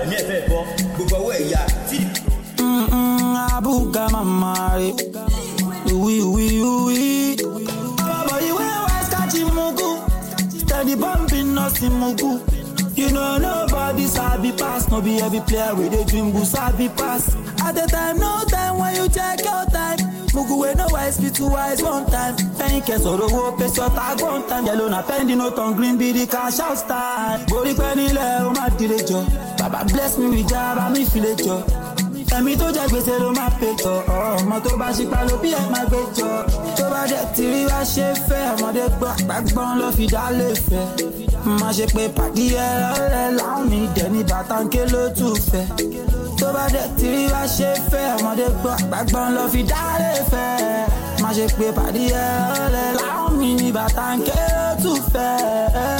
ẹ̀mí ẹ̀fẹ́ bọ́ gbogbo ọwọ́ ẹ̀yà tí. Abuga mamari, oui. Boy, you always catch mugu, steady bumping nothing mugu. You know nobody sabi pass, no be every player with a dream who sabi pass. At the time, no time when you check your time. Mugu we no wise, be too wise one time. Thank you, so the hope is your tag one time. Yellow na pending out on green, be the cash out style. Body penny le, my direjo. Baba bless me with job, I me feel it yo. Ẹ̀mí tó jẹ́ gbèsè ló máa pè jọ. Ọmọ tó bá ṣípa ló bí ẹ̀ máa gbé jọ. Tó bá jẹ́ tìrí wá ṣe fẹ́. Ọmọdé gbọ́ àgbàgbọ́n ló fi dá lè fẹ́. Má ṣe pé pàdé ẹ lọ́rẹ́ láwọn mi dẹ̀ ní bàtàǹké ló tún fẹ́. Tó bá jẹ́ tìrí wá ṣe fẹ́. Ọmọdé gbọ́ àgbàgbọ́n ló fi dá lè fẹ́. Má ṣe pé pàdé ẹ lọ́rẹ́ láwọn mi ní bàtàǹké ló tún fẹ́.